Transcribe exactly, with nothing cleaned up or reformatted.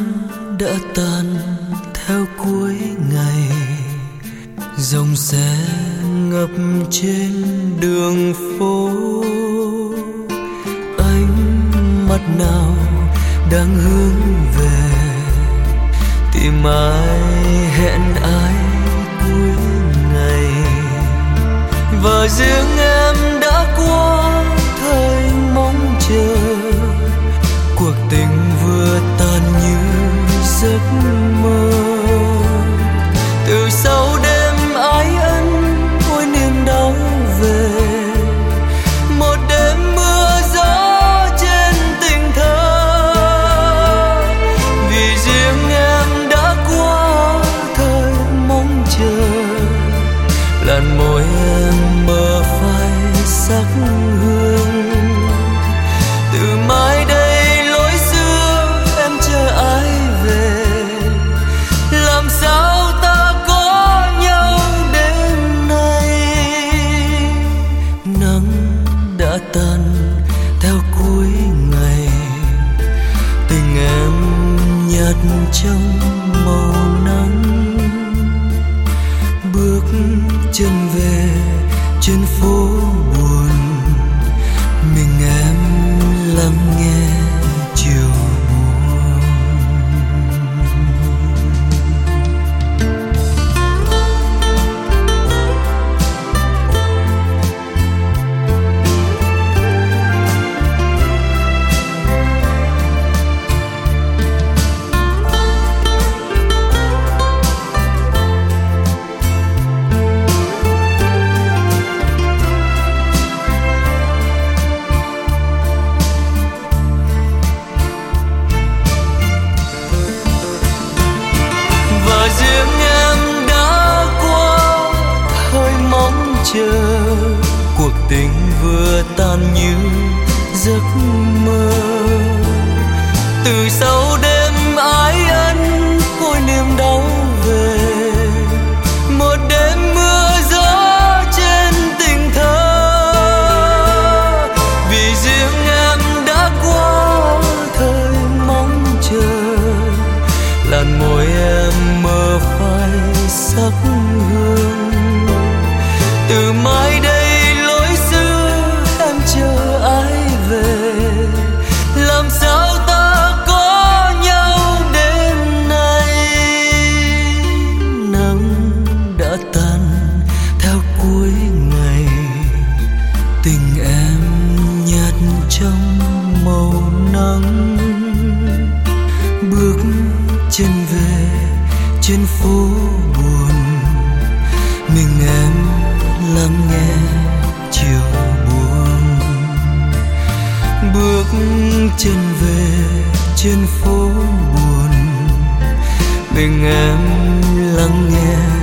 đã tan theo cuối ngày, dòng xe ngập trên đường phố. Ánh mắt nào đang hướng về, tìm ai hẹn ai cuối ngày. Và riêng em đã qua thời mong chờ, cuộc tình vừa tan như giấc mơ. Từ sau đêm ái ân ôi niềm đau về, một đêm mưa gió trên tình thơ. Vì riêng em đã qua thời mong chờ, làn môi em mơ phai sắc hương. Từ mai đây lối xưa em chờ ai về, làm sao ta có nhau đêm nay. Nắng đã tan theo cuối ngày, tình em nhạt trong màu nắng. Bước chân về trên phố buồn, mình em lắng nghe chiều buồn. Cuộc tình vừa tan như giấc mơ. Từ sau đêm ái ân ôi niềm đau về, một đêm mưa gió trên tình thơ. Vì riêng em đã qua thời mong chờ, làn môi em mơ phai sắc hương. Từ mai đây lối xưa em chờ ai về, làm sao ta có nhau đêm nay. Nắng đã tan theo cuối ngày, tình em nhạt trong màu nắng. Bước chân về trên phố buồn, mình em lắng nghe chiều buồn. Bước chân về trên phố buồn, mình em lắng nghe